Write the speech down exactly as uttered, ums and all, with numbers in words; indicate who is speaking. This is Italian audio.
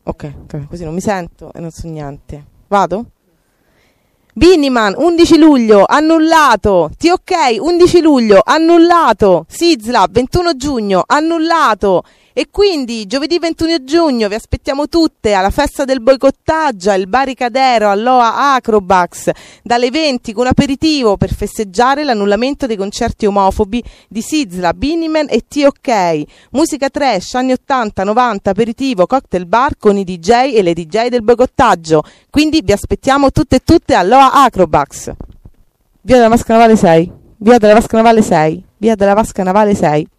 Speaker 1: Ok, così non mi sento e non so niente. Vado? Binniman, undici luglio, annullato. T O K, undici luglio, annullato. Sizla, ventuno giugno, annullato. E quindi giovedì ventuno giugno vi aspettiamo tutte alla festa del boicottaggio al Barricadero all'Oa Acrobax dalle venti con aperitivo per festeggiare l'annullamento dei concerti omofobi di Sizla, Binniman e T O K. Musica trash, anni ottanta novanta, aperitivo, cocktail bar con i D J e le D J del boicottaggio. Quindi vi aspettiamo tutte e tutte all'Oa Acrobax. Via della Vasca Navale sei. Via della Vasca Navale sei. Via della Vasca Navale sei.